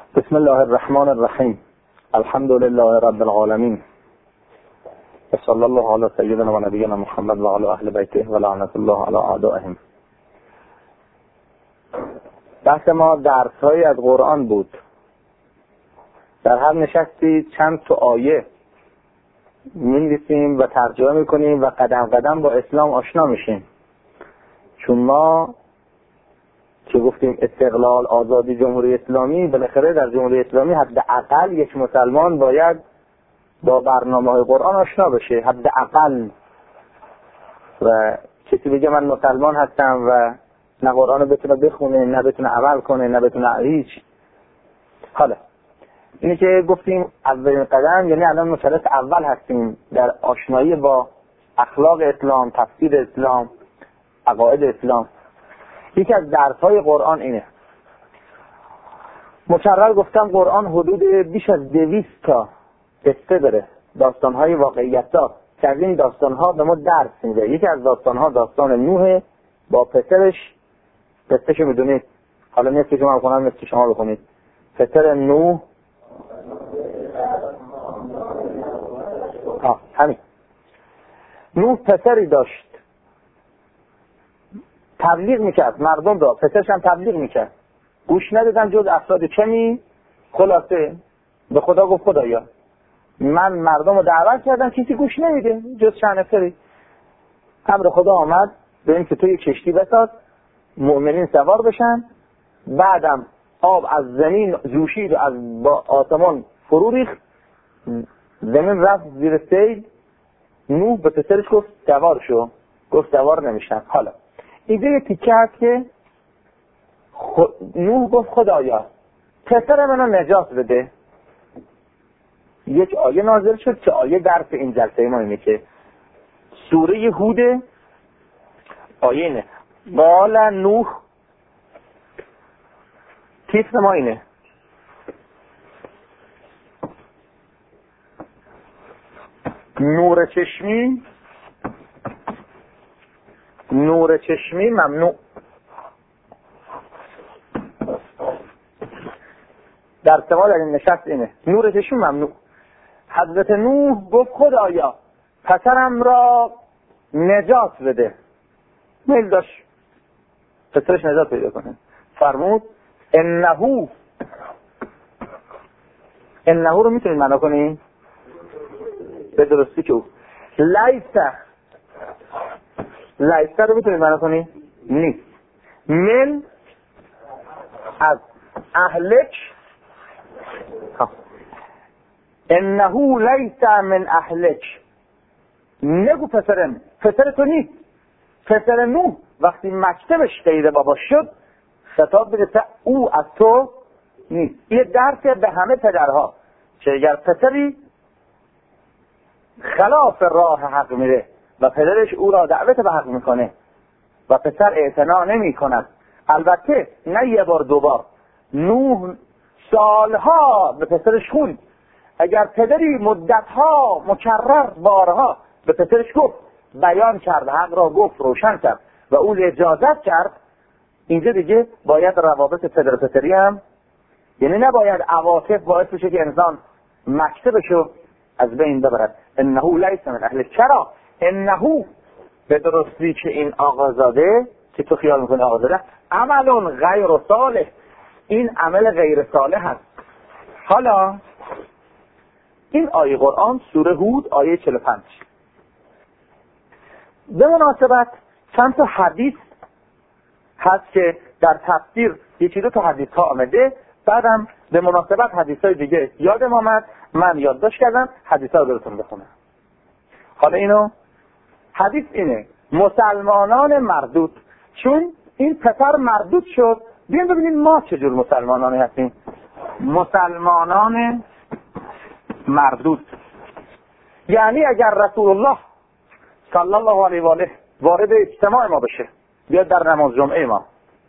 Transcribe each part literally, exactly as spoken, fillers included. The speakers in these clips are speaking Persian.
بسم الله الرحمن الرحیم. الحمد لله رب العالمین و صلی الله علی سیدنا و نبینا محمد و علی اهل بیته و لعنت الله علی اعدائهم. بحث ما درس‌هایی از قرآن بود. در هر نشستی چند تا آیه می‌نویسیم و ترجمه می‌کنیم و قدم قدم با اسلام آشنا میشیم. چون ما که گفتیم استقلال، آزادی، جمهوری اسلامی، بالاخره در جمهوری اسلامی حداقل یک مسلمان باید با برنامه‌های قرآن آشنا بشه، حداقل. و کسی بگه من مسلمان هستم و نه قرآن رو بتونه بخونه، نه بتونه عمل کنه، نه بتونه هیچ. حالا اینی که گفتیم اولین قدم، یعنی الان مثلث اول هستیم در آشنایی با اخلاق اسلام، تفسیر اسلام، عقاید اسلام. یکی از درس‌های قرآن اینه. مکرر گفتم قرآن حدود بیش از دویست تا قصه داره، داستان‌های واقعیت‌ها که از این داستان‌ها به ما درس میده. یکی از داستان‌ها داستان نوح با پسرش. قصه‌شو میدونید؟ حالا نیست که شما بخونم، نیست که شما بخونید. پسر نوح آه همین نوح پسری داشت، تبلیغ میکرد مردم را، پسرش هم تبلیغ میکرد، گوش ندادن جز افراد کمی. خلاصه به خدا گفت خدایا من مردم رو دعوت کردم، کسی گوش نمیده جز چند نفری. امر خدا آمد به این که تو یک کشتی بساز، مؤمنین سوار بشن، بعدم آب از زمین جوشید و از با آسمان فرو ریخت، زمین رفت زیر سیل. نوح به پسرش گفت سوار شو، گفت سوار نمیشن. حالا اینجا یه تیکه هست که خود... نوح گفت خدایا پسر منو نجات بده. یک آیه نازل شد که آیه درس این جلسه ما اینه که سوره هود، آیه اینه قال نوح، تیتر ما اینه نور چشمی، نور چشمی ممنوع. در سما در این نشست اینه نور چشمی ممنوع. حضرت نوح گفت خدایا پسرم را نجات بده. میل داشت پسرش نجات پیدا کنه. فرمود انهو، انهو رو میتونید معنا کنید به درستی که او لیسه، لیسه رو میتونید معنا کنید نیست، من از اهلک، انهو لیسه من اهلک، نگو پسرم، پسر تو نیست. پسر نوح وقتی مکتبش غیر بابا شد خطاب بده او از تو نیست. یه درس به همه پدرها که اگر پسری خلاف راه حق میره و پدرش او را دعوت به حق میکنه و پسر اعتنا نمی کند، البته نه یه بار دو بار، نوح سالها به پسرش خوند. اگر پدری مدتها مکرر بارها به پسرش گفت، بیان کرد، حق را گفت، روشن کرد و اون اجازت کرد، اینجا دیگه باید روابط پدر پسری هم، یعنی نباید عواطف باعث بشه که انسان مکتبشو از بین ببرد. انهو لیس من اهل. چرا؟ انهو به درستی که این آقازاده که تو خیال میکنی آقازاده عملون غیر صالح، این عمل غیر صالح هست. حالا این آیه قرآن سوره هود آیه چهل و پنج به مناسبت چند تا حدیث هست که در تفسیر یکی دو تا حدیث ها آمده، بعدم به مناسبت حدیث های دیگه یادم آمد، من یادداشت کردم، حدیث ها رو براتون بخونم. حالا اینو حدیث اینه مسلمانان مردود، چون این پسر مردود شد. بیاین ببینیم ما چجور مسلمانانی هستیم. مسلمانان مردود یعنی اگر رسول الله صلی الله علیه و آله وارد اجتماع ما بشه، بیاد در نماز جمعه ما،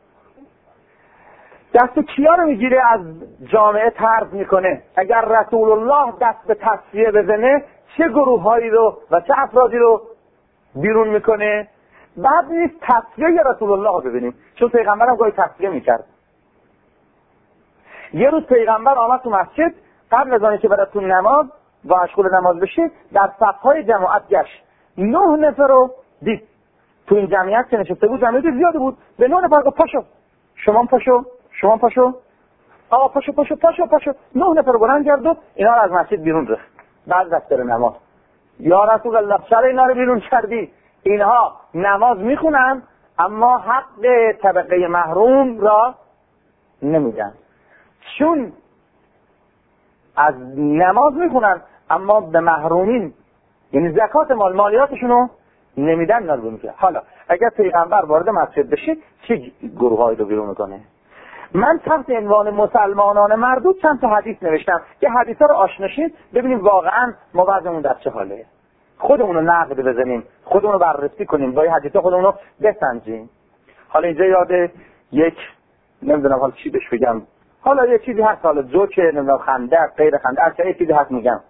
دست کیا رو میگیره از جامعه طرد میکنه؟ اگر رسول الله دست به تصفیه بزنه چه گروه هایی رو و چه افرادی رو بیرون میکنه؟ بعد نیست تصفیه رسول الله رو ببینیم، چون پیغمبر هم گاهی تصفیه میکرد. یه روز پیغمبر آمد تو مسجد، قبل از آنکه بره تو نماز و مشغول نماز بشه، در صفهای جماعت گشت، نه نفر رو دید. تو این جمعیت که نشسته بود جمعیت زیاده بود، به نه نفر گفت پاشو، شما پاشو، شما پاشو، آقا پاشو پاشو پاشو پاشو. نه نفر رو بلند کرد و اینا رو از مسجد بیرون ریخت. بعد دستور نماز، یا رسول الله چرا اینا رو بیرون کردی؟ اینها نماز میخونن اما حق طبقه محروم را نمیدن. چون از نماز میخونن اما به محرومین، یعنی زکات مال مالیاتشونو نمیدن، نارو میکنه. حالا اگر پیغمبر وارد مسجد بشه چه گروهایی رو بیرون میکنه؟ من تحت عنوان مسلمانان مردود چند تا حدیث نوشتم که حدیثا رو آشناشید، ببینیم واقعا ما وضعمون در چه حاله، خودمون رو نقد بزنیم، خودمون رو بررسی کنیم، با این حدیثا خودمون رو بسنجیم. حالا اینجا یاد یک نمیدونم حالا چی بهش بگم، حالا یه چیزی هست، حالا جوکه نمیدونم خنده غیر خنده هر چیزی چیزی هست میگم.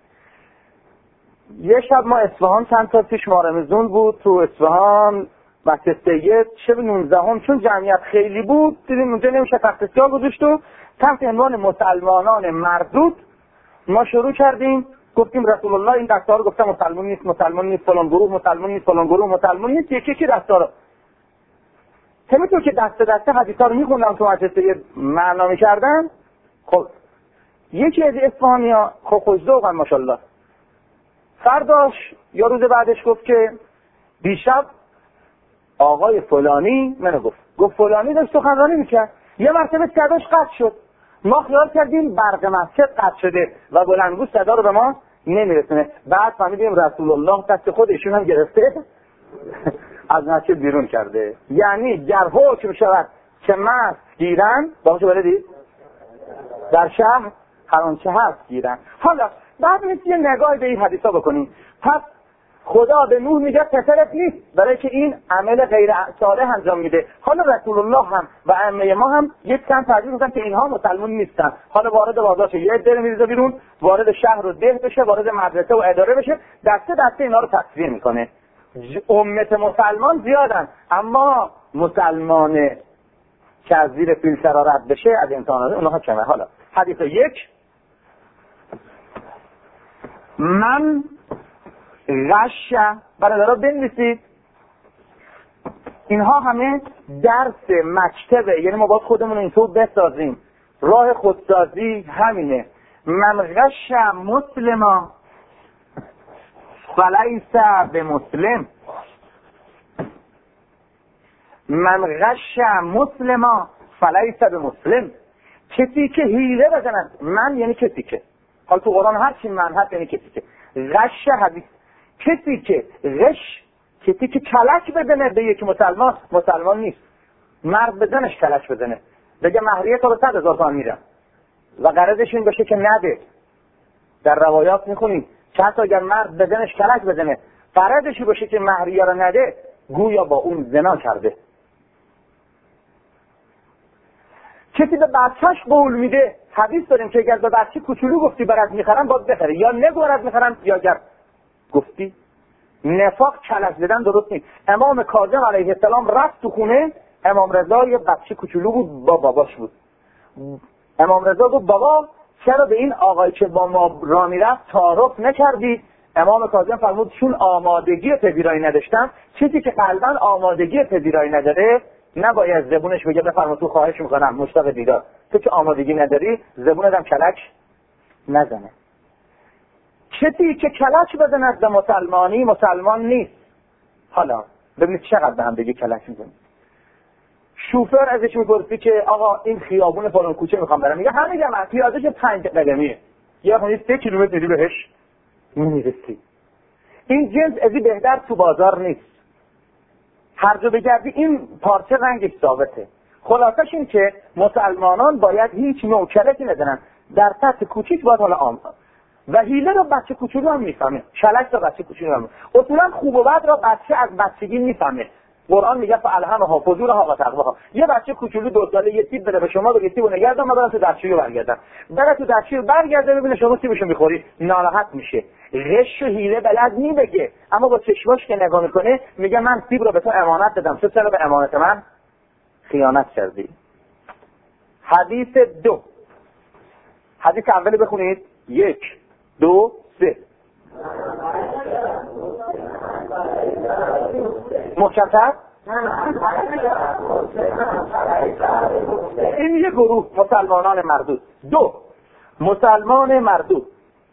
یه شب ما اصفهان چند تا پیش ما رمضان بود، تو اصفهان مسجد سید شب نوزدهم چون جمعیت خیلی بود دیدیم اونجا نمیشه تخت سیاه گذاشت و تحت عنوان مسلمانان مردود ما شروع کردیم گفتیم رسول الله این دسته‌ها رو گفته مسلمان نیست، مسلمان نیست، فلان گروه مسلمان نیست، فلان گروه مسلمان نیست، یکی یکی دسته‌ها رو همینطور که دسته دسته حدیثا رو می‌خوندم تو مسجد سید معنا می‌کردن. خب یکی از اصفهانی‌ها خب خوش‌ذوقن ماشاءالله، فرداش یا روز بعدش گفت که دیشب آقای فلانی منو گفت گفت فلانی داشت سخنرانی میکرد، یه مرتبه صداش قطع شد، ما خیال کردیم برق مسجد قطع شده و بلندگو صدا رو به ما نمیرسونه. بعد فهمیدیم رسول الله دست خودشون هم گرفته از مسجد بیرون کرده. یعنی گر حکم شود که مست گیرن باشه بلدید در شهر هر آنچه هست گیرن. حالا بعد میشه یه نگاه به این حدیثا بکنیم. پس خدا به نوح میگه پسرت نیست برای که این عمل غیر صالح انجام میده. حالا رسول الله هم و ائمه ما هم یک چند تعبیر میگن که اینها مسلمان نیستن. حالا وارد بازار شه، یه عده میریزه بیرون، وارد شهر و ده بشه، وارد مدرسه و اداره بشه، دسته دسته اینا رو تصویر میکنه. امت مسلمان زیادن اما مسلمان که از زیر فیل شرارت بشه از امتحانات اونها کمه. حالا حدیث یک، من غش، برادرها بنویسید اینها همه درس مکتبه، یعنی ما باید خودمون اینطور بسازیم، راه خودسازی همینه. من غش مسلما فلیس به مسلم، من غش مسلما فلیس به مسلم. کسی که حیله بزند، من یعنی کسی که، حالا تو قرآن هر چی من هست یعنی کسی که غش حدیث، کسی که غش، کسی که کلک بزنه به یک مسلمان، مسلمان نیست. مرد بزنش کلک بزنه بگه مهریه تا به صد هزار تومان میدم و غرضش این باشه که نده. در روایات میخونیم چند تا اگر مرد بزنش کلک بزنه غرضش باشه که مهریه رو نده گویا با اون زنا کرده. کسی به بچهش قول میده، حدیث داریم که اگر به بچه کوچولو گفتی برات میخرم باید بخره، یا نگو برات میخرم، یا اگر گفتی نفاق کلک زدن درست نیست. امام کاظم علیه السلام رفت تو خونه، امام رضا یه بچه کوچولو بود با باباش بود. امام رضا گفت بابا چرا به این آقایی که با ما را میرفت تعارف نکردی؟ امام کاظم فرمود چون آمادگی پذیرایی نداشتم. چیزی که قلباً آمادگی پذیرایی نداره نباید زبونش بگه بفرما تو خواهش میکنم مشتاق دیدار. تو که آمادگی نداری زبونت هم کلک نزنه. کسی که کلک بزند به مسلمانی مسلمان نیست. حالا ببینید چقدر به هم بگه کلک میزنید. شوفر ازش میپرسی که آقا این خیابون فلان کوچه میخوام برم، میگه همین هم پیادهش پنج قدمیه، یا خونی سه کیلومتر میری بهش نمیرسی. این جنس ازی بهتر تو بازار نیست. هر جا بگردی این پارچه رنگش ثابته. خلاصش این که مسلمانان باید هیچ نوع کلکی ندارن، در سطح کوچیک باید حالا عام و حیله رو بچه کوچولو هم میفهمه، کلک رو بچه کوچولو هم اصولا خوب و بد رو بچه از بچگی میفهمه. قرآن میگه فالهمها فجورها و تقواها. یه بچه کوچولو دو ساله یه تیپ بده به شما بگه تیپو نگردم من برم تو دستشویی برگردم، بره تو دستشویی برگرده ببینه شما تیپشو میخوری ناراحت میشه. غش و حیله بلد نی بگه، اما با چشماش که نگاه میکنه میگه من تیپ رو به تو امانت دادم، تو چرا به امانت من خیانت کردی؟ حدیث دو، حدیث اولی بخونید. یک دو سه. محکم‌تر. این یک گروه مسلمانان مردود. دو مسلمان مردود.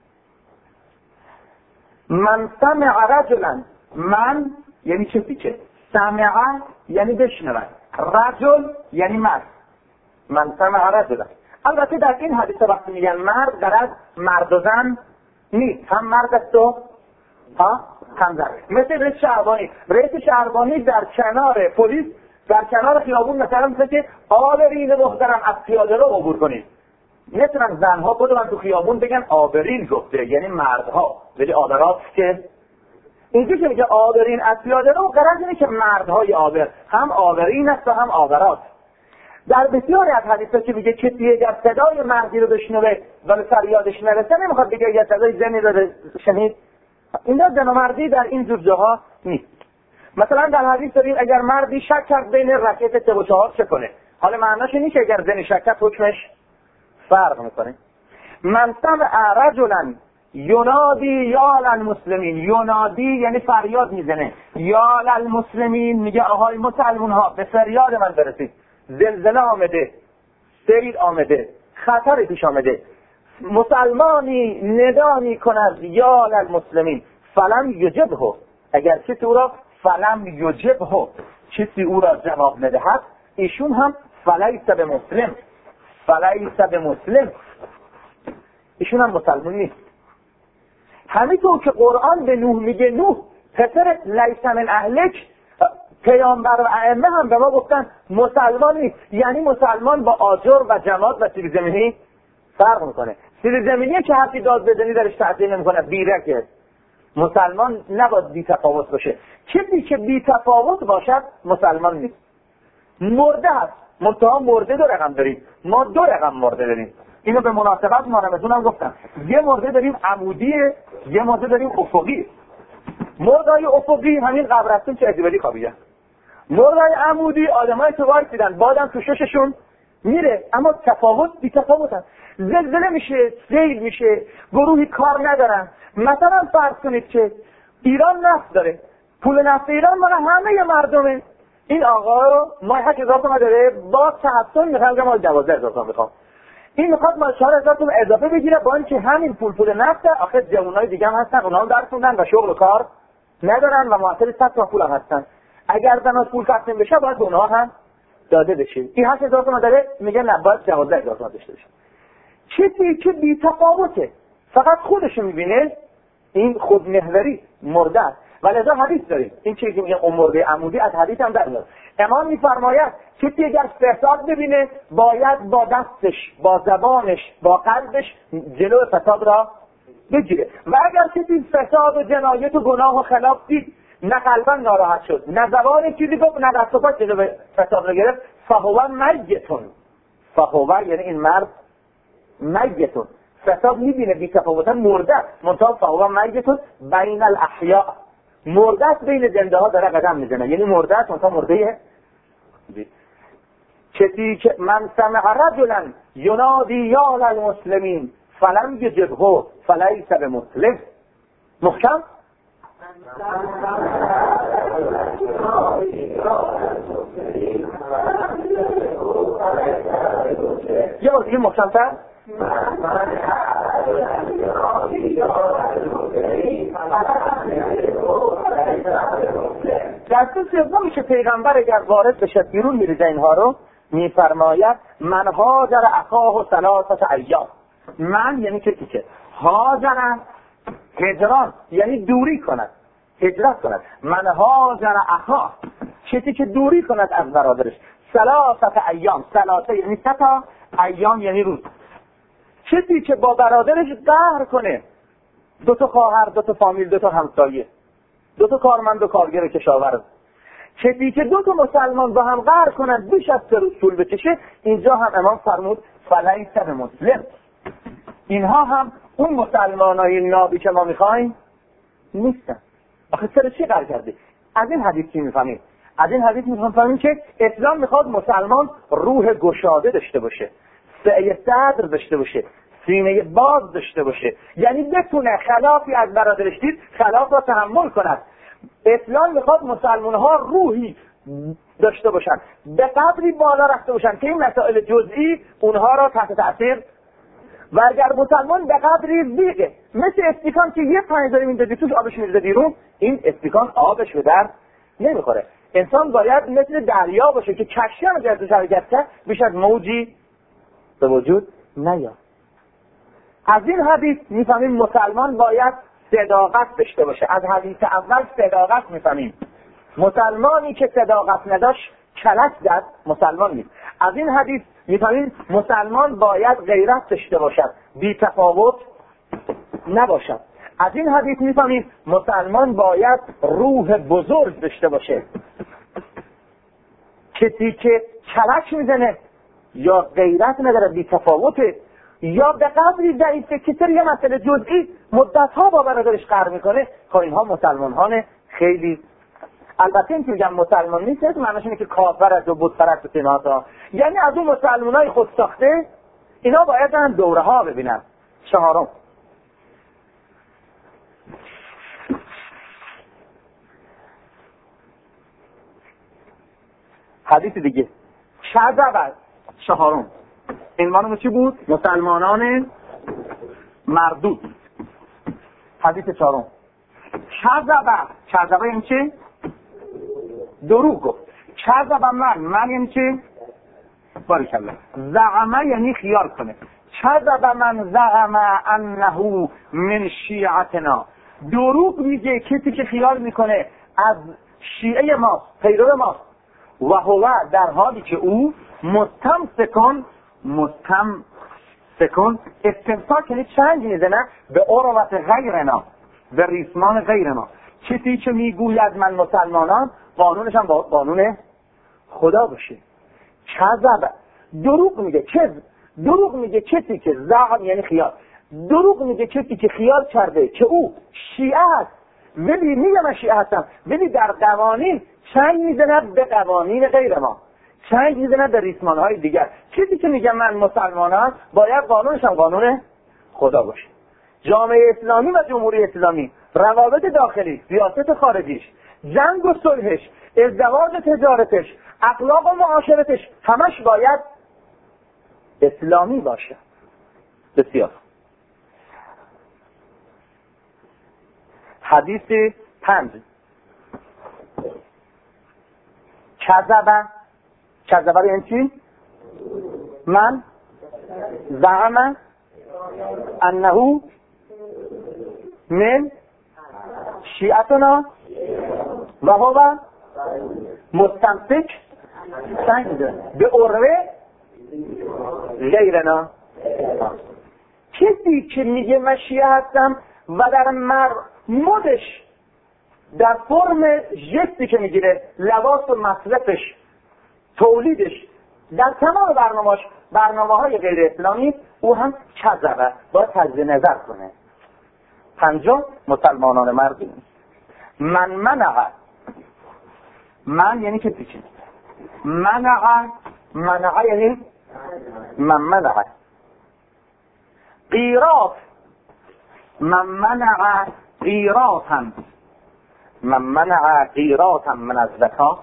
من سمع رجلا، من یعنی کسی که، سمع یعنی بشنود، رجل یعنی مرد. من سمع رجلا. البته در این حدیث وقتی میگن مرد، در از مرد و زن نیست، هم مرد است و ها هم زن. مثل رئیس شهربانی. رئیس شهربانی در کنار پلیس، در کنار خیابون مثلا مثل که آبرین محترم از پیاده رو عبور کنید. نمیتونن زنها خودمون تو خیابون بگن آبرین گفته، یعنی مردها، ولی آبرات که اینجا که میگه آبرین از پیاده رو، غرض اینه که مردهای آبر هم آبرین است و هم آبرات. در بسیاری از حدیثا که میگه کسی اگر صدای مردی رو بشنوه ولی فریادش نرسه، نمیخواد بگه اگر صدای زنی رو شنید. اینجا زن و مردی در این جور جاها نیست. مثلا در حدیث داریم اگر مردی شک کرد بین رکعت سه و چهار چه کنه. حالا معناش اینه که اگر زنی شک کرد حکمش فرق میکنه. من سمع رجلا ینادی یا للمسلمین. ینادی یعنی فریاد میزنه. یا للمسلمین میگه آهای مسلمون ها به فریاد من برسید. زلزله آمده، سیل آمده، خطر پیش آمده. مسلمانی ندا میکند یا للمسلمین فلم یجبه، اگر کسی او را فلم یجبه، کسی او را جواب ندهد، ایشون هم فلیس به مسلم، فلیس به مسلم، ایشون هم مسلمان نیست. همینطور که قرآن به نوح میگه نوح پسرت لیس من اهلک، پیامبر و ائمه هم به ما گفتن مسلمان نیست. یعنی مسلمان با آجر و جماد و سیب زمینی فرق میکنه. سیب زمینی که حرفی داد بزنی درش تأثیر نمیکنه، بیرکه. مسلمان نباید بی تفاوت باشه. کسی که بی تفاوت باشد مسلمان نیست. مرده هست. منتها مرده دو رقم داریم. ما دو رقم مرده داریم. اینو به مناسبت ما رمزون هم گفتم. یه مرده داریم عمودیه، یه مرده داریم افقی. مردای افقی همین قبرستون که ازیبالی خوابیدن. مردای عمودی آدمای تو وایسیدن، بادم تو شششون میره، اما تفاوت بی تفاوتن. زلزله میشه، سیل میشه، گروهی کار ندارن. مثلا فرض کنید که ایران نفت داره، پول نفت ایران مال همه مردمه. این آقا رو ما هشت هزار تومان داره، با تحصیل میخوام که ما دوازده هزار تومان میخوام. این میخواد ما چهار هزار تومان اضافه بگیره، با اینکه همین پول پول نفته. آخه جوانای دیگه هم هستن، اونها هم درس خوندن و شغل و کار ندارن و معطل صد تومان پول هم هستن. اگر زن پول تقسیم بشه باید به اونها هم داده بشه. این هشت هزار تومان داره، میگه نه باید دوازده هزار تومان داشته باشه. چیزی که بی تفاوته، فقط خودش میبینه، این خودمحوری مرده است. ولذا حدیث داریم. این چیزی که میگه مرده عمودی از حدیث هم در میاد. امام میفرماید کسی اگر فساد ببینه باید با دستش، با زبانش، با قلبش جلو فساد را بگیره. و اگر کسی فساد و جنایت و گناه و خلاف دید، نه قلبا ناراحت شد، نه زبان چیزی گفت، نه دست و پا جلو فساد را گرفت، فهو میتون. فهو یعنی این مرد میتون. فساد میبینه بی تفاوتا مرده، منتها فهو میتون بین الاحیاء. مرده است بین زنده ها داره قدم میزنه، یعنی مرده است منتها مرده. کسی که من سمع رجلا ینادی یا للمسلمین فلم یجبه فلیس بمسلم. محکم یه بار دیگه محکم تر. دسته سومی که پیغمبر اگر وارد بشه بیرون میریزه اینها رو، میفرماید من هاجر اخاه و ثلاثه ایام. من یعنی کسی که هاجر، هجران یعنی دوری کند، هجرت کند. من هاجر اخاه، کسی که دوری کند از برادرش. ثلاثه ایام، ثلاثه یعنی سه تا، ایام یعنی روز. کسی که با برادرش قهر کنه، دو تا خواهر، دو تا فامیل، دو تا همسایه، دو تا کارمند و کارگر کشاورز، کسی که دو تا مسلمان با هم قهر کنند بیش از سه روز طول بکشه، اینجا هم امام فرمود فلیس بمسلم. اینها هم اون مسلمانای نابی که ما میخوایم نیستن. آخه سر چی قرار کرده؟ از این حدیث چی میفهمیم؟ از این حدیث میفهمیم که اسلام میخواد مسلمان روح گشاده داشته باشه، سعی صدر داشته باشه، سینه باز داشته باشه، یعنی بتونه خلافی از برادرش دید خلاف را تحمل کند. اسلام میخواد مسلمان ها روحی داشته باشن، به قدری بالا رفته باشن که این مسائل جزئی اونها را تحت تاثیر، و اگر مسلمان به قدری زیقه مثل استیکان که یه پنجاری میندازی توش آبش میریزه بیرون، این استیکان آبش به در نمیخوره. انسان باید مثل دریا باشه که کشتی هم اگر توش حرکت کرد بیش از موجی به وجود نیاد. از این حدیث میفهمیم مسلمان باید صداقت داشته باشه. از حدیث اول صداقت میفهمیم مسلمانی که صداقت نداشت کلک زد مسلمان نیست. از این حدیث میفهمیم مسلمان باید غیرت داشته باشد، بی تفاوت نباشد. از این حدیث میفهمیم مسلمان باید روح بزرگ داشته باشه. کسی که کلک میزنه یا غیرت نداره، بی تفاوته، یا به قدری ضعیفه که سر یه مسئله جزئی مدت‌ها با برادرش قهر میکنه، خب اینها مسلمانان خیلی، البته این که میگم مسلمان نیست معنیش اینه که کافر است و بت پرست و تناتا، یعنی از اون مسلمانای خود ساخته اینا باید هم دوره ها ببینن. چهارم، حدیث دیگه شذب. چهارم عنوانمون چی بود؟ مسلمانان مردود. حدیث چهارم شذب. شذب یعنی چه؟ دروغ گفت. شذب من من یعنی چه؟ بارکالله. زعمه یعنی خیال کنه. شذب من زعم انه من شیعتنا. دروغ میگه کسی که خیال میکنه از شیعه ما، پیرو ما، و هو در حالی که او مستمسکن مستمسکن استمساک یعنی چنگ میزنه به عروت غیرنا، به ریسمان غیرنا. کسی که میگوید من مسلمانان قانونش هم با قانون خدا باشه. کذب دروغ میگه. کذب دروغ میگه کسی که زعم یعنی خیال، دروغ میگه کسی که خیال کرده که او شیعه هست، ولی میگه من شیعه هستم، ولی در قوانین چنگ میزنه به قوانین غیر ما، چنگ میزنه به ریسمان های دیگر. کسی که میگه من مسلمانم باید قانونش هم قانون خدا باشه. جامعه اسلامی و جمهوری اسلامی، روابط داخلی، سیاست خارجیش، جنگ و صلحش، ازدواج و تجارتش، اخلاق و معاشرتش همش باید اسلامی باشه. بسیار. حدیث پنج کذبه. کذبه یعنی چی؟ من زعم انه من شیعتنا و هو مستمسک به عروه غیرنا. کسی که میگه من شیعه هستم و در مدش در فرم جستی که میگیره، لباس و مصرفش، تولیدش، در تمام برنامه‌اش برنامه های غیر اسلامی، او هم کذبه، باید تجزیه نظر کنه. پنجم مسلمانان مردی. من منع. من یعنی کسی که منع. منع یعنی من منع. قیراط. من منع قیراطا. من منع قیراطا من الزکات.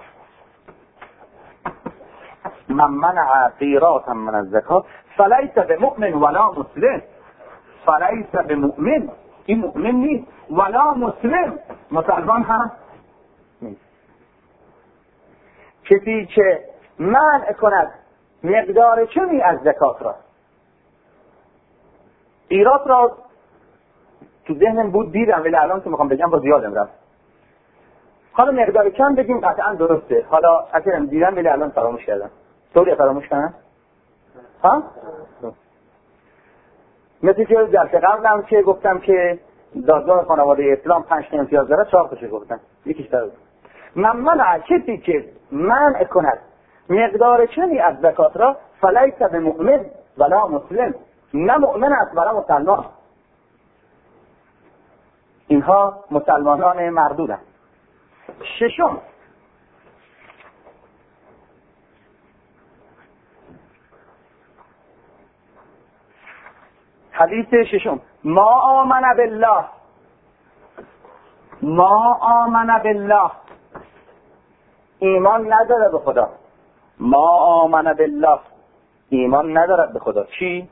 من منع قیراطا من الزکات فلیس بمؤمن ولا مسلم. فلیس بمؤمن، این مؤمن نیست، ولا مسلم، مسلمان هم نیست. کسی که منع کند مقدار کمی از زکات را، قیراط را تو ذهنم بود دیدم ولی الان که میخوام بگم با زیادم رفت. حالا مقدار کم بگیم قطعا درسته، حالا اصلا دیدم ولی الان فراموش کردم. طوری فراموش کنم؟ ها؟ مثل که جلسه قبلم که گفتم که دادگاه خانواده اسلام پنج تا امتیاز داره، چهار تاشو گفتم، یکیش داره. من منع کسی که منع کند مقدار کمی از زکات را فلیس بمؤمن ولا مسلم، نه مؤمن است ولا مسلمان. اینها مسلمانان مردودند. ششم حدیث ششم، ما آمن بالله، ما آمن بالله، ایمان نداره به خدا. ما آمن بالله، ایمان ندارد به خدا. چی؟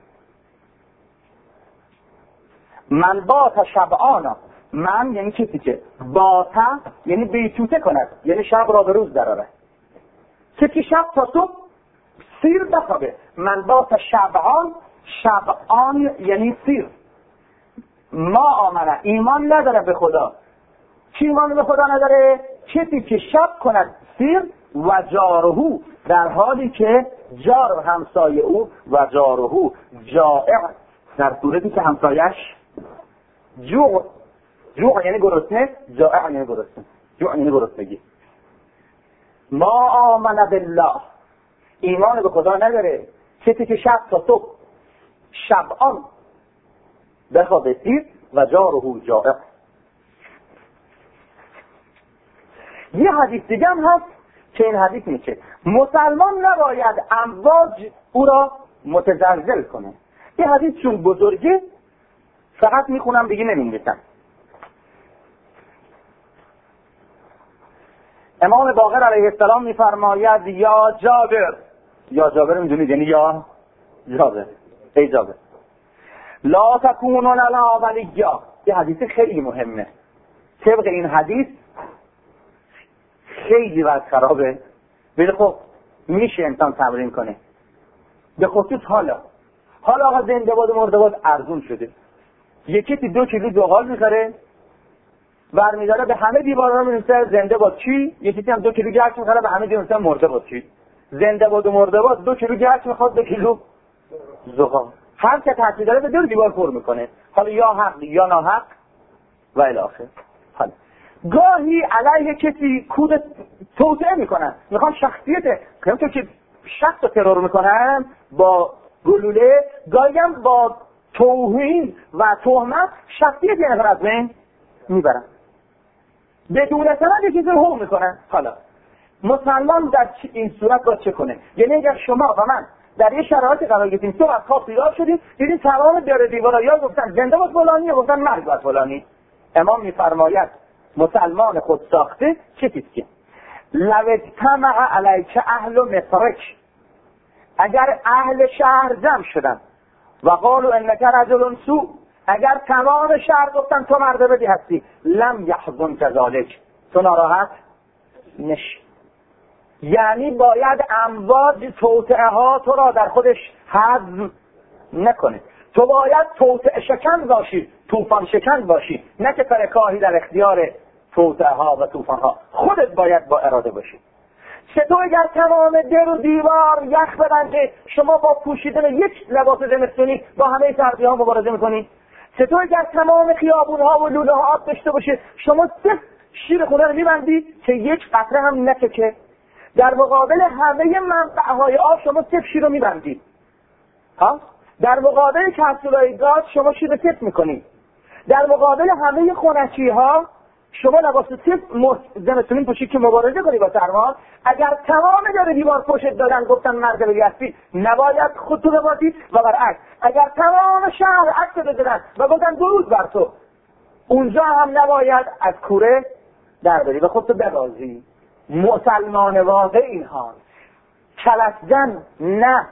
من بات شبعانا، من یعنی کسی که باتا یعنی بیتوته کند، یعنی شب را به روز دراره، کسی شب تا صبح سیر بخوابه. من بات شبعان، شبعان یعنی سیر. ما آمنه، ایمان نداره به خدا. چی ایمان به خدا نداره؟ کسی که شب کند سیر و جارهو، در حالی که جار و همسایه او و جارهو جائع، در صورتی که همسایش جوع، جوع یعنی گرسنه، جائع یعنی گرسنه، جوع یعنی گرسنگی. ما آمن بالله، ایمان به خدا نداره کسی که شب تا صبح شبعان بخوابه سیر و جارهو جائع. یه حدیث دیگه هم هست که این حدیث میگه مسلمان نباید امواج او را متزلزل کنه. یه حدیث چون بزرگه فقط میخونم دیگه نمی‌نویسم. امام باقر علیه السلام میفرماید یا جابر، یا جابر میدونید یعنی یا جابر، ای جابر لا تکونون علی ولیا. یه حدیث خیلی مهمه. طبق این حدیث خیلی وقت خرابه، ولی خب میشه انسان تمرین کنه. به خصوص حالا حالا آقا زنده باد و مرده باد ارزون شده. یکی تی دو کیلو دوغال میخره برمیداره به همه دیوارا می‌نویسه زنده باد چی، یکی تی هم دو کیلو گچ میخره به همه دیوارا مرده باد چی. زنده باد و مرده باد دو کیلو گچ میخواد، دو کیلو زغال. هر که تحصیل داره به دور دیوار پر میکنه. حالا یا حق یا ناحق و الی آخر. حالا گاهی علیه کسی کود توطئه میکنن، میخوان شخصیت همونطور که شخص رو ترور میکنن با گلوله، گاهی هم با توهین و تهمت شخصیت یه نفر از بین میبرن، بدون سند یکی رو میکنن. حالا مسلمان در این صورت باید چه کنه؟ یعنی اگر شما و من در یه شرایطی قرار گرفتیم، تو از خواب بیدار شدیم دیدیم تمام در دیوارا یا گفتن زنده باد فلانی یا گفتن مرگ باد فلانی، امام میفرماید مسلمان خود ساخته چه چیزی؟ لو اجتمع علیک اهل مفرک، اگر اهل شهر جمع شدن و قالوا انک رجل سوء، اگر تمام شهر گفتن تو مرد بدی هستی، لم یحزن کذالک، تو ناراحت نش. یعنی باید امواج توطئه ها تو را در خودش هضم نکنه. تو باید توطئه شکن باشی، طوفان شکن باشی، نه که ترکاهی در اختیار توطئه ها و طوفان ها. خودت باید با اراده باشی. چطور اگر تمام در و دیوار یخ ببنده، شما با پوشیدن یک لباس زمستونی با همه سردی ها مبارزه میکنی؟ چطور اگر تمام خیابون ها و لوله ها آب داشته باشه، شما صرف شیر خونه رو میبندی که یک قطره هم نکشه؟ در مقابل همه منبعهای آب شما صرف شیر رو میبندی. ها؟ در مقابل کپسولای گاز شما شیر رو صرف میکنی. در مقابل همه خونچی ها شما لباس صرف زمستونی پوشید که مبارزه کنی با سرما. اگر تمام در دیوار پشت دادن گفتن مرد بگی هستی، نباید خودتو ببازی و برعکس. اگر تمام شهر عکس دادن و گفتن درود بر تو، اونجا هم نباید از کوره در بری و خودتو ببازی. مسلمان واقع اینها کلسجن نه،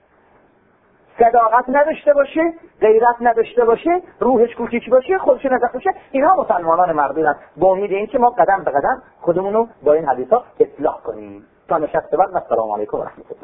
صداقت نداشته باشه، غیرت نداشته باشه، روحش کوچیک باشه، خودش نزد باشه، اینها مسلمانان مردودن. با امید این که ما قدم به قدم خودمونو با این حدیثا اصلاح کنیم. تا نشست بعد. السلام علیکم و رحمت الله.